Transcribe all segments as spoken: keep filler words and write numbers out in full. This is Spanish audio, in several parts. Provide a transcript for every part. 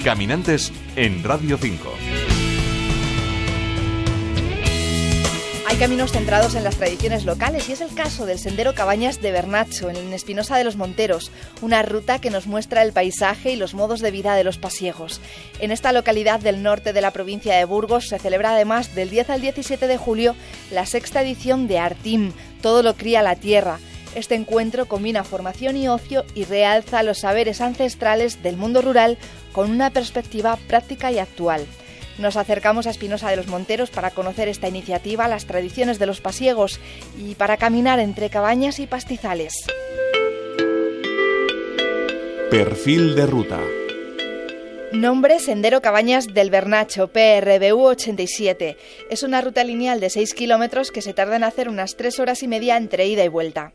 Caminantes en Radio cinco. Hay caminos centrados en las tradiciones locales y es el caso del Sendero Cabañas de Bernacho, en Espinosa de los Monteros, una ruta que nos muestra el paisaje y los modos de vida de los pasiegos. En esta localidad del norte de la provincia de Burgos se celebra además del diez al diecisiete de julio la sexta edición de Artim, Todo lo cría la tierra. Este encuentro combina formación y ocio y realza los saberes ancestrales del mundo rural con una perspectiva práctica y actual. Nos acercamos a Espinosa de los Monteros para conocer esta iniciativa, las tradiciones de los pasiegos y para caminar entre cabañas y pastizales. Perfil de ruta. Nombre: Sendero Cabañas del Bernacho, P R B U ochenta y siete. Es una ruta lineal de seis kilómetros que se tarda en hacer unas tres horas y media entre ida y vuelta.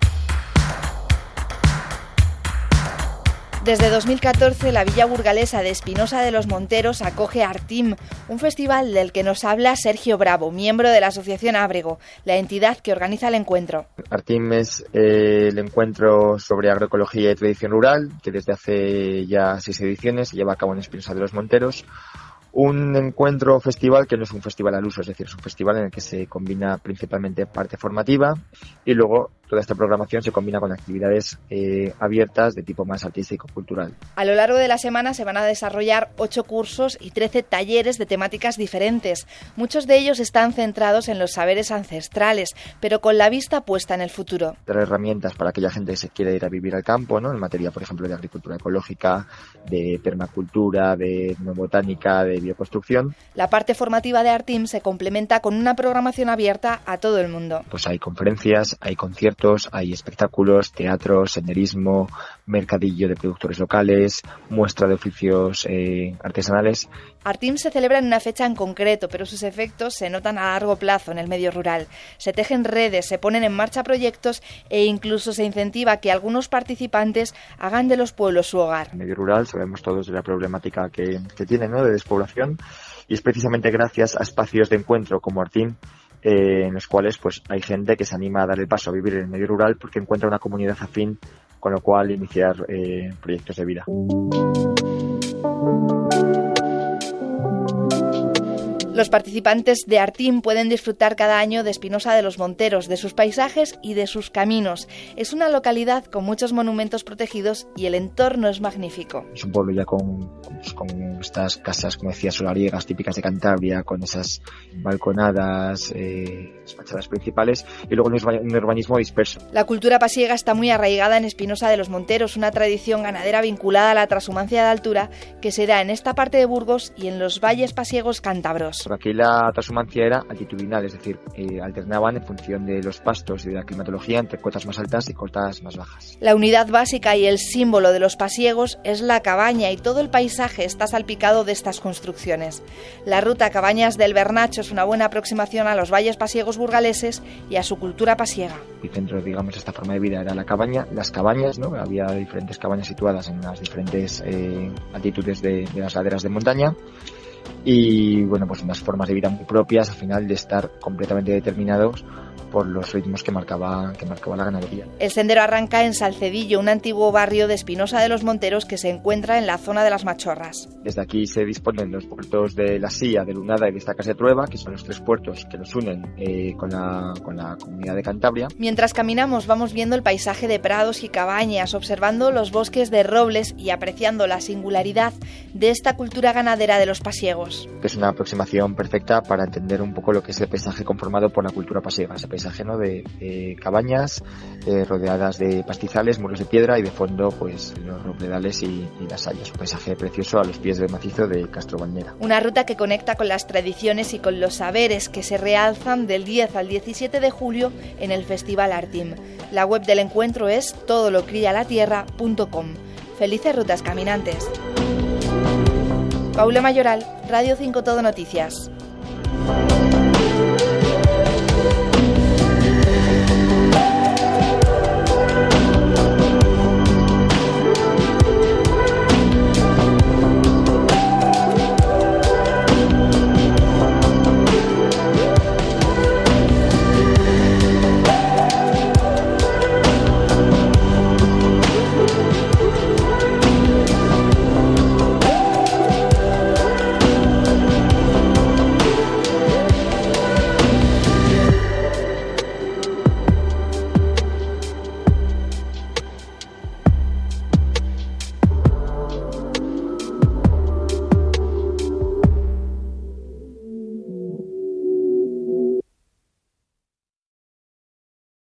Desde dos mil catorce, la villa burgalesa de Espinosa de los Monteros acoge Artim, un festival del que nos habla Sergio Bravo, miembro de la Asociación Ábrego, la entidad que organiza el encuentro. Artim es eh, el encuentro sobre agroecología y tradición rural, que desde hace ya seis ediciones se lleva a cabo en Espinosa de los Monteros. Un encuentro festival que no es un festival al uso, es decir, es un festival en el que se combina principalmente parte formativa y luego toda esta programación se combina con actividades eh, abiertas de tipo más artístico-cultural. A lo largo de la semana se van a desarrollar ocho cursos y trece talleres de temáticas diferentes. Muchos de ellos están centrados en los saberes ancestrales, pero con la vista puesta en el futuro. Dar herramientas para aquella gente que se quiere ir a vivir al campo, ¿no? En materia, por ejemplo, de agricultura ecológica, de permacultura, de etnobotánica, de bioconstrucción. La parte formativa de Artim se complementa con una programación abierta a todo el mundo. Pues hay conferencias, hay conciertos, hay espectáculos, teatro, senderismo, mercadillo de productores locales, muestra de oficios eh, artesanales. Artim se celebra en una fecha en concreto, pero sus efectos se notan a largo plazo en el medio rural. Se tejen redes, se ponen en marcha proyectos e incluso se incentiva que algunos participantes hagan de los pueblos su hogar. En el medio rural sabemos todos de la problemática que, que tiene, ¿no?, de despoblación, y es precisamente gracias a espacios de encuentro como Artim eh, en los cuales pues hay gente que se anima a dar el paso a vivir en el medio rural porque encuentra una comunidad afín, con lo cual iniciar eh, proyectos de vida. Los participantes de Artim pueden disfrutar cada año de Espinosa de los Monteros, de sus paisajes y de sus caminos. Es una localidad con muchos monumentos protegidos y el entorno es magnífico. Es un pueblo ya con, con estas casas, como decía, solariegas típicas de Cantabria, con esas balconadas, eh, las fachadas principales, y luego un urbanismo disperso. La cultura pasiega está muy arraigada en Espinosa de los Monteros, una tradición ganadera vinculada a la transhumancia de altura que se da en esta parte de Burgos y en los valles pasiegos cántabros. Por aquí la transhumancia era altitudinal, es decir, eh, alternaban en función de los pastos y de la climatología entre cotas más altas y cotas más bajas. La unidad básica y el símbolo de los pasiegos es la cabaña y todo el paisaje está salpicado de estas construcciones. La ruta Cabañas del Bernacho es una buena aproximación a los valles pasiegos burgaleses y a su cultura pasiega. El centro, digamos, de esta forma de vida era la cabaña, las cabañas, ¿no? Había diferentes cabañas situadas en las diferentes eh, altitudes de, de las laderas de montaña. Y bueno, pues unas formas de vida muy propias, al final, de estar completamente determinados por los ritmos que marcaba, que marcaba la ganadería. El sendero arranca en Salcedillo, un antiguo barrio de Espinosa de los Monteros que se encuentra en la zona de las Machorras. Desde aquí se disponen los puertos de La Silla, de Lunada y de Estacas de Trueba, que son los tres puertos que nos unen eh, con, la, con la comunidad de Cantabria. Mientras caminamos vamos viendo el paisaje de prados y cabañas, observando los bosques de robles y apreciando la singularidad de esta cultura ganadera de los pasiegos. Es una aproximación perfecta para entender un poco lo que es el paisaje conformado por la cultura pasiega, ese paisaje ¿no? de, de cabañas eh, rodeadas de pastizales, muros de piedra y de fondo pues los robledales y, y las hayas, un paisaje precioso a los pies del macizo de Castro Bañera. Una ruta que conecta con las tradiciones y con los saberes que se realzan del diez al diecisiete de julio en el Festival Artim. La web del encuentro es todo lo cría la tierra punto com. Felices rutas, caminantes. Paula Mayoral, Radio cinco Todo Noticias.